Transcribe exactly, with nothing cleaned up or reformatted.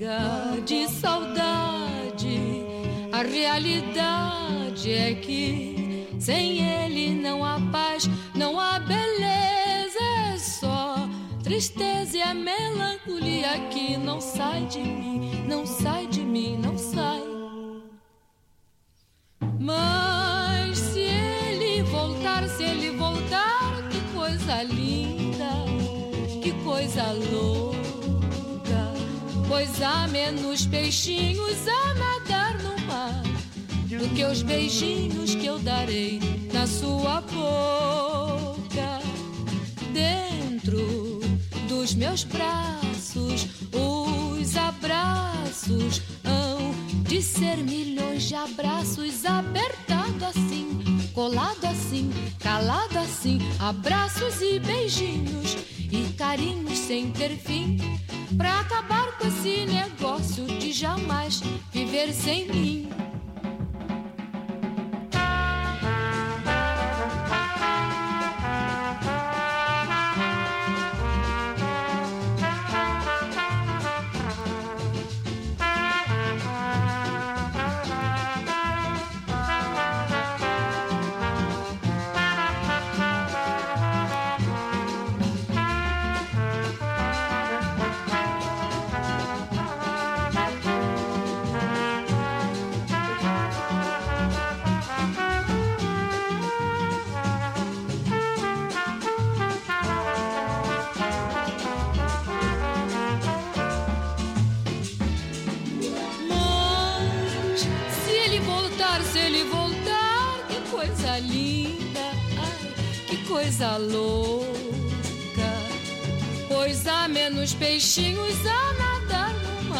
cega de saudade. A realidade é que sem ele não há paz, não há beleza, é só tristeza e a melancolia que não sai de mim, não sai de mim, não sai. Mas se ele voltar, se ele voltar, que coisa linda, que coisa louca, pois há menos peixinhos a nadar no mar do que os beijinhos que eu darei na sua boca. Dentro dos meus braços, os abraços hão de ser milhões de abraços, apertado assim, colado assim, calado assim, abraços e beijinhos e carinhos sem ter fim, pra acabar com esse negócio de jamais viver sem mim. Coisa louca, pois há menos peixinhos a nadar